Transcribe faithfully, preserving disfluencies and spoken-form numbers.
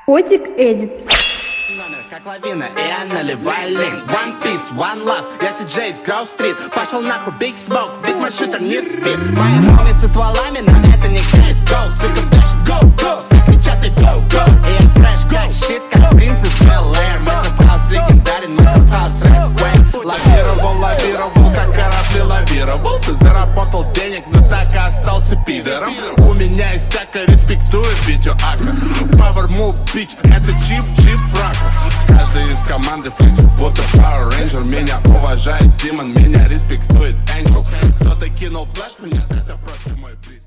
Котик Эдит. Как лавина, и я наливаю лин. One Piece, One Love, я си-джей с Гроу-стрит. Пошел нахуй, Big Smoke, ведь мой шутер не спит. Мои ровни со стволами, но это не Крис. Go, сука, флеш, go, go. Все кричат и go, go. И я фреш, go, shit, как принц из Бел-Эйр. Мэтр Хаус легендарен, Мэтр Хаус Red Queen. Лавировал, лавировал, как корабли лавировал. Ты заработал денег, но так и остался пидором. У меня есть тяка, респектую Витю Ака. Power move, bitch, это чип, чип, фрака. Каждый из команды флекс, будто Power Ranger. Меня уважает Димон, меня респектует Энджел. Кто-то кинул флешку, нет, это просто мой приз.